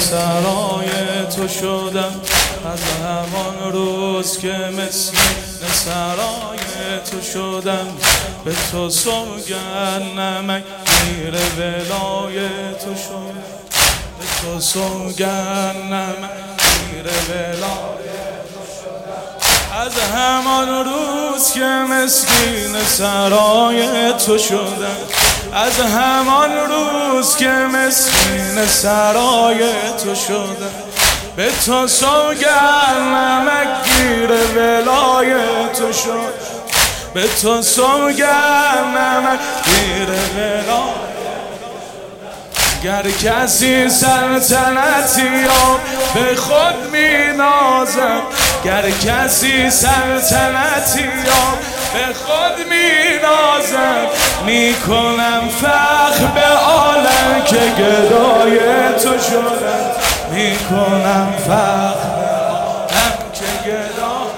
سرای تو شدم، از همان روز که مسکین سرای تو شدم. به تو سوگند نمک گیر ولای تو شدم، به تو سوگند نمک گیر ولای تو شدم. از همان روز که مسکین سرای تو شدم، از همان روز که مسکین سرای تو شدم. به تو سوگند نمک گیر ولای تو شدم، به تو سوگند نمک گیر ولای. گر کسی سلطنتی را به خود می نازد، گر کسی سلطنتی را به خود می نازد، می کنم فخر به عالم که گدای تو شدم، می کنم فخر به عالم که گدای.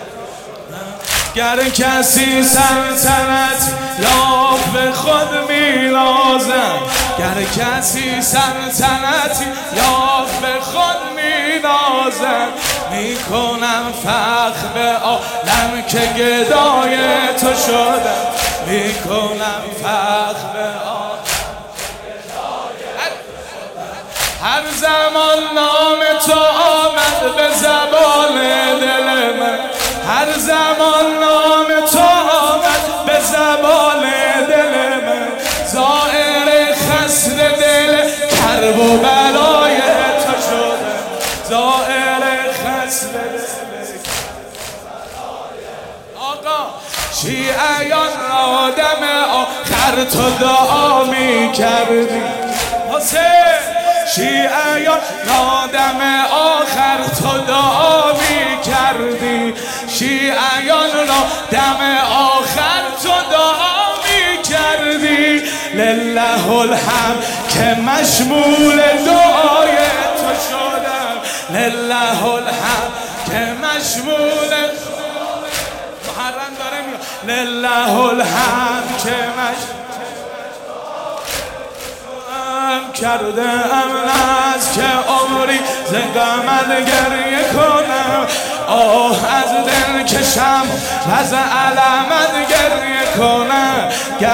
گر کسی سلطنت یا به خود می نازد، گر کسی سلطنتی یا به خود می نازد، می کنم فخر به عالم که گدای تو شدم، می کنم فخر به عالم که گدای. هر زمان نام تو آمد به زبان دل من، هر زمان نام تو آمد به زبان دل من. زائر خصر دل کرب و بلای تو شدم، زائر خصر دل. آقا شیعیان را دم آخر تو دعا می کردی، حسین شیعیان را دم آخر تو دعا می کردی، شیعیان را دم آخر تو دعا می کردی. لله الحمد که مشمول دعای تو شدم، لله الحمد که مشمول محرم داره میاد، لله الحمد که مشمول کرده از که عمری ز غمت گریه کنم. آه از دل کشم و از علمت گریه کنم. گر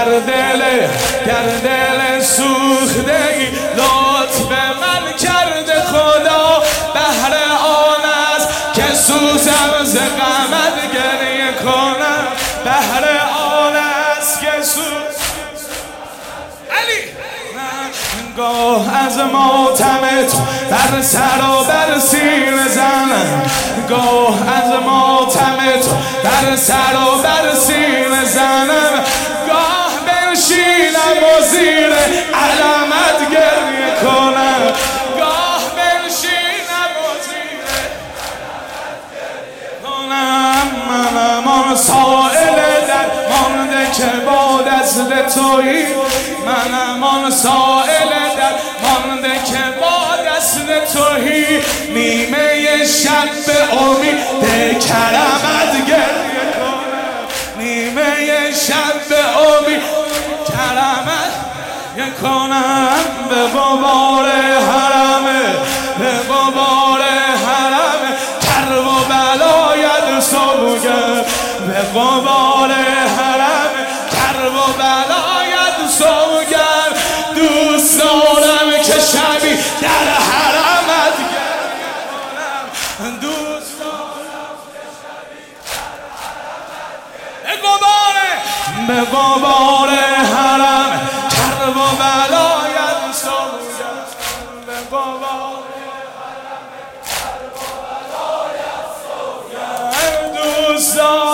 دل سوخته ای لطف من کرده خدا، بهر آن است که سوزم ز غمت گریه کنم، بهر آن است که سوزم. علی گاه از ماتمت بر سر و بر سینه زنم، گاه از ماتمت بر سر و بر سینه زنم، گاه بنشینم و زیر علمت گریه کنم، گاه بنشینم و زیر علمت گریه کنم. منم آن سائل در مانده که با دست تویی، منم آن سائل در مانده که با دست تویی. نیمه شب به امید کرمت گریه کنم، نیمه شب به امید کرمت گریه کنم. به غبار حرمه، به غبار حرمه کرب و بلایت سوگند، به غبار حرمه کرب و بلایت سوگند. دوست دارم که شبی در حرمت گریه کنم، دوست دارم که شبی در حرمت گریه. به غبار حرم کرب و بلایت سوگند، به غبار حرم کرب و بلایت سوگند. دوست دارم